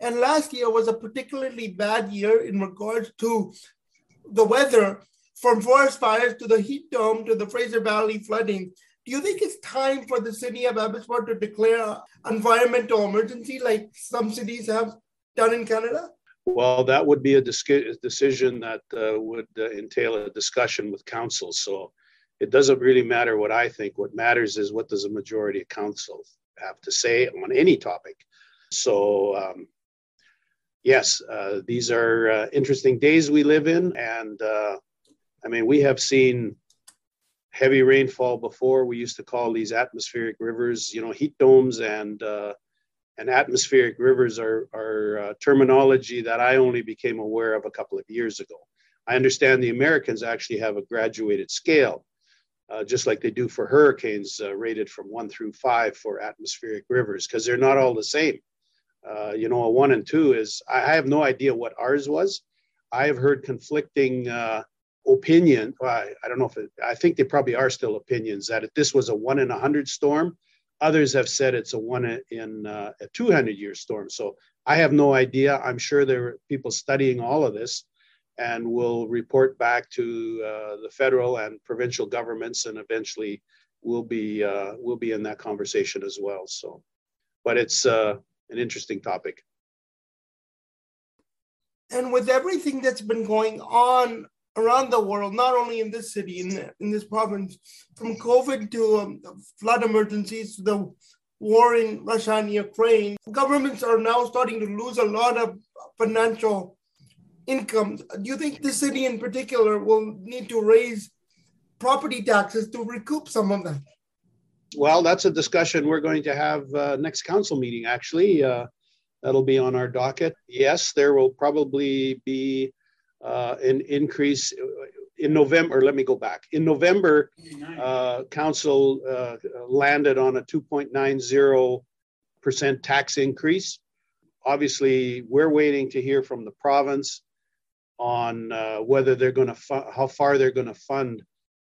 And last year was a particularly bad year in regards to the weather, from forest fires to the heat dome to the Fraser Valley flooding. Do you think it's time for the city of Abbotsford to declare an environmental emergency like some cities have done in Canada? Well, that would be a decision that would entail a discussion with council. So it doesn't really matter what I think. What matters is what does a majority of council have to say on any topic. So yes, these are interesting days we live in. And I mean, we have seen heavy rainfall before. We used to call these atmospheric rivers, heat domes, and atmospheric rivers are terminology that I only became aware of a couple of years ago. I understand the Americans actually have a graduated scale, just like they do for hurricanes, rated from 1 through 5 for atmospheric rivers, because they're not all the same. A 1 and 2 is, I have no idea what ours was. I have heard conflicting opinion. I don't know I think they probably are still opinions that if this was a 1 in 100 storm, others have said it's a 1 in a 200-year storm. So I have no idea. I'm sure there are people studying all of this and will report back to the federal and provincial governments, and eventually we'll be in that conversation as well. So, but it's an interesting topic. And with everything that's been going on around the world, not only in this city, in this province, from COVID to flood emergencies to the war in Russia and Ukraine, governments are now starting to lose a lot of financial income. Do you think the city in particular will need to raise property taxes to recoup some of that? Well, that's a discussion we're going to have next council meeting, actually. That'll be on our docket. Yes, there will probably be an increase in November. Let me go back. In November, council landed on a 2.90% tax increase. Obviously, we're waiting to hear from the province on whether they're going to how far they're going to fund.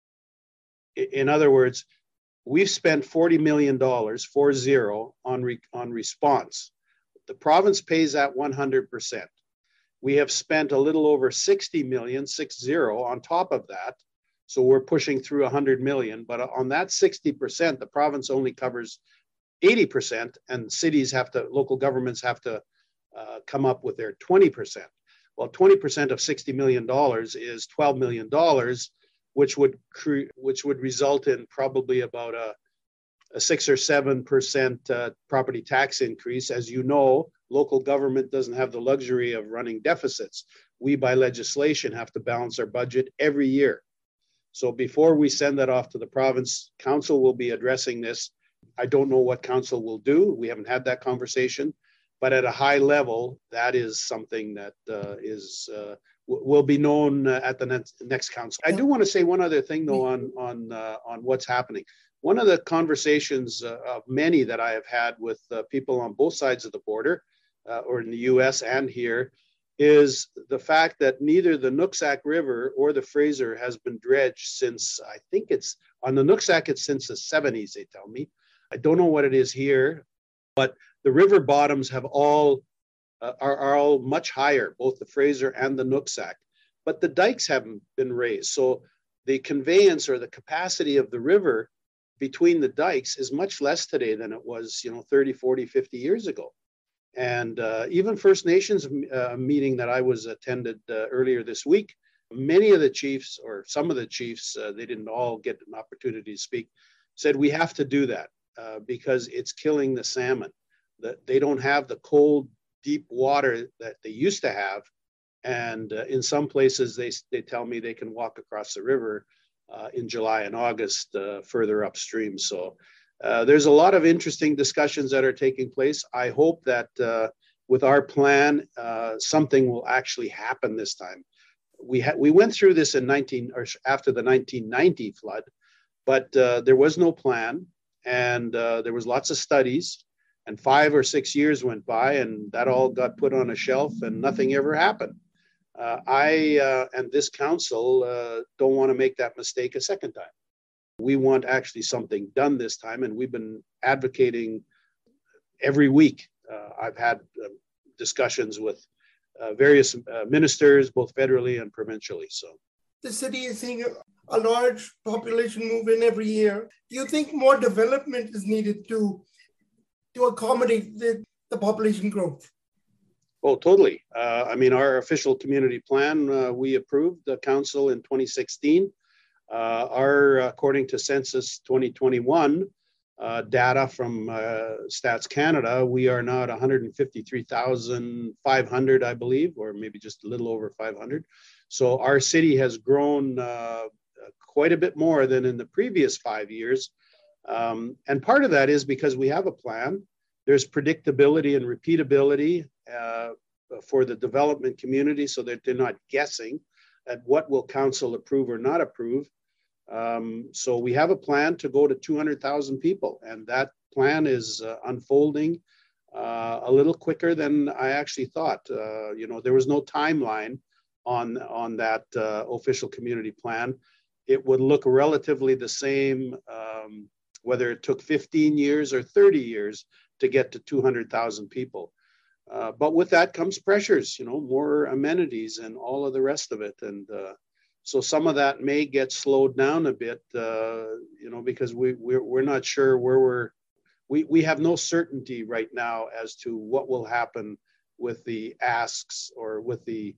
In other words, we've spent $40 million, 40, on response. The province pays that 100%. We have spent a little over 60 million, 60, on top of that. So we're pushing through 100 million, but on that 60%, the province only covers 80%, and local governments have to come up with their 20%. Well, 20% of $60 million is $12 million, which would result in probably about a 6 or 7% property tax increase. As you know, local government doesn't have the luxury of running deficits. We, by legislation, have to balance our budget every year. So before we send that off to the province, council will be addressing this. I don't know what council will do. We haven't had that conversation, but at a high level, that is something that will be known at the next council. I do want to say one other thing, though, on what's happening. One of the conversations of many that I have had with people on both sides of the border, or in the U.S. and here, is the fact that neither the Nooksack River or the Fraser has been dredged since, I think it's, on the Nooksack, it's since the 70s, they tell me. I don't know what it is here, but the river bottoms have are all much higher, both the Fraser and the Nooksack, but the dikes haven't been raised. So the conveyance or the capacity of the river between the dikes is much less today than it was, 30, 40, 50 years ago. And even First Nations meeting that I was attended earlier this week, many of the chiefs, or some of the chiefs, they didn't all get an opportunity to speak, said we have to do that because it's killing the salmon. That they don't have the cold, deep water that they used to have. And in some places, they tell me they can walk across the river in July and August further upstream. So there's a lot of interesting discussions that are taking place. I hope that with our plan, something will actually happen this time. We went through this after the 1990 flood, but there was no plan, and there was lots of studies, and 5 or 6 years went by, and that all got put on a shelf, and nothing ever happened. I and this council don't want to make that mistake a second time. We want actually something done this time, and we've been advocating every week. I've had discussions with various ministers, both federally and provincially. So the city is seeing a large population move in every year. Do you think more development is needed to accommodate the population growth? Oh, totally. I mean, our official community plan, we approved the council in 2016. According to Census 2021 data from Stats Canada, we are now at 153,500, I believe, or maybe just a little over 500. So our city has grown quite a bit more than in the previous 5 years. And part of that is because we have a plan. There's predictability and repeatability for the development community so that they're not guessing at what will council approve or not approve. So we have a plan to go to 200,000 people, and that plan is unfolding a little quicker than I actually thought. There was no timeline on that official community plan. It would look relatively the same whether it took 15 years or 30 years to get to 200,000 people. But with that comes pressures, more amenities and all of the rest of it. And so some of that may get slowed down a bit, because we're not sure where we have no certainty right now as to what will happen with the asks or with the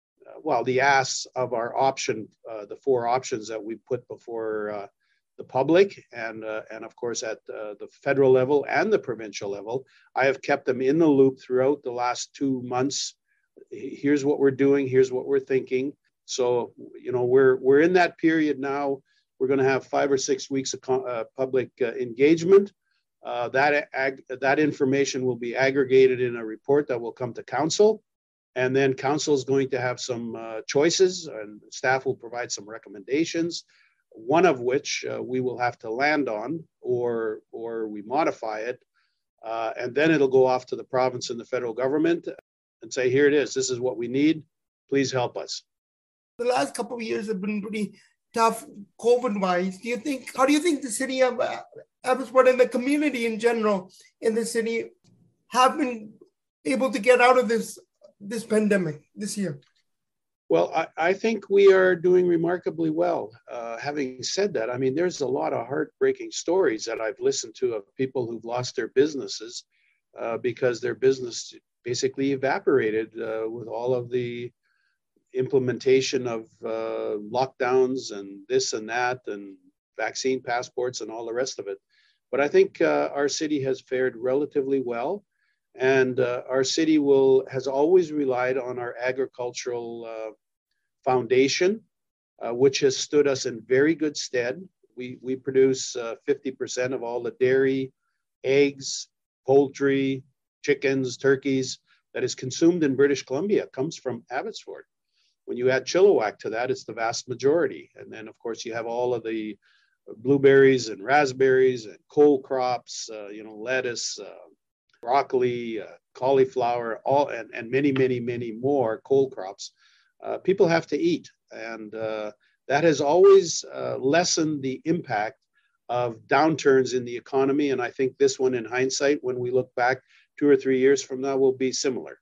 asks of our option, the 4 options that we put before the public, and of course at the federal level and the provincial level. I have kept them in the loop throughout the last 2 months. Here's what we're doing. Here's what we're thinking. So we're in that period now. We're going to have 5 or 6 weeks of public engagement. That information will be aggregated in a report that will come to council, and then council is going to have some choices, and staff will provide some recommendations. One of which we will have to land on, or we modify it, and then it'll go off to the province and the federal government and say, here it is. This is what we need. Please help us. The last couple of years have been pretty tough COVID-wise. How do you think the city of Abbotsford and the community in general in the city have been able to get out of this pandemic this year? Well, I think we are doing remarkably well. Having said that, I mean, there's a lot of heartbreaking stories that I've listened to of people who've lost their businesses because their business basically evaporated with all of the implementation of lockdowns and this and that and vaccine passports and all the rest of it. But I think our city has fared relatively well. And our city has always relied on our agricultural foundation, which has stood us in very good stead. We produce 50% of all the dairy, eggs, poultry, chickens, turkeys that is consumed in British Columbia comes from Abbotsford. When you add Chilliwack to that, it's the vast majority. And then, of course, you have all of the blueberries and raspberries and cole crops, lettuce, broccoli, cauliflower, and many, many, many more cole crops. People have to eat, and that has always lessened the impact of downturns in the economy. And I think this one, in hindsight, when we look back 2 or 3 years from now, will be similar.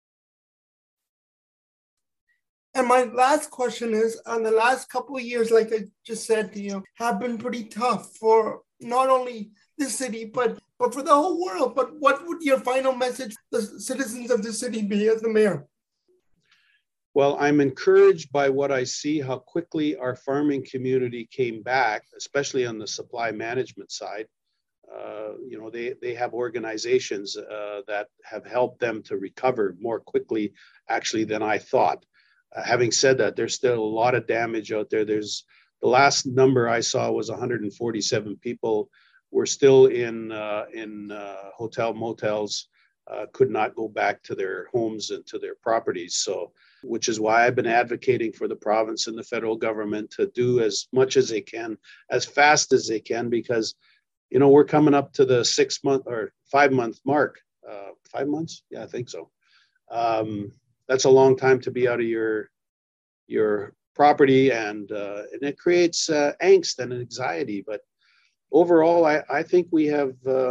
And my last question is, on the last couple of years, like I just said to you, have been pretty tough for not only this city, but for the whole world. But what would your final message to the citizens of the city be as the mayor? Well, I'm encouraged by what I see, how quickly our farming community came back, especially on the supply management side. They have organizations that have helped them to recover more quickly, actually, than I thought. Having said that, there's still a lot of damage out there. The last number I saw was 147 people were still in hotel motels, could not go back to their homes and to their properties. So, which is why I've been advocating for the province and the federal government to do as much as they can, as fast as they can, because, we're coming up to the 6 month or 5 month mark. 5 months? Yeah, I think so. That's a long time to be out of your property, and it creates angst and anxiety. But overall, I think we have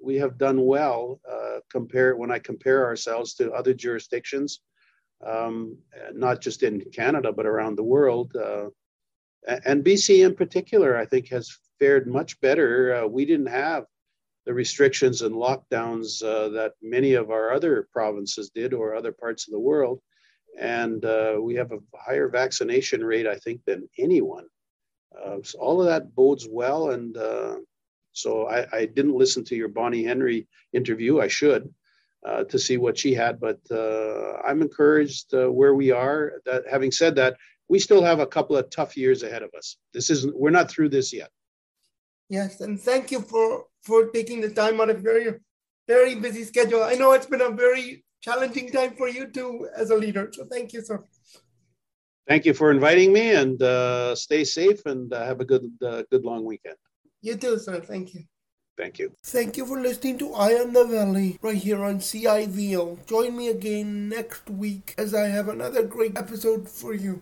we have done well when I compare ourselves to other jurisdictions, not just in Canada, but around the world. And BC in particular, I think, has fared much better. We didn't have the restrictions and lockdowns that many of our other provinces did, or other parts of the world. And we have a higher vaccination rate, I think, than anyone. So all of that bodes well. And so I didn't listen to your Bonnie Henry interview. I should, to see what she had. But I'm encouraged where we are. That, having said that, we still have a couple of tough years ahead of us. We're not through this yet. Yes, and thank you for taking the time out of your very busy schedule. I know it's been a very challenging time for you too as a leader. So thank you, sir. Thank you for inviting me, and stay safe, and have a good long weekend. You too, sir. Thank you. Thank you. Thank you for listening to Eye on the Valley right here on CIVL. Join me again next week as I have another great episode for you.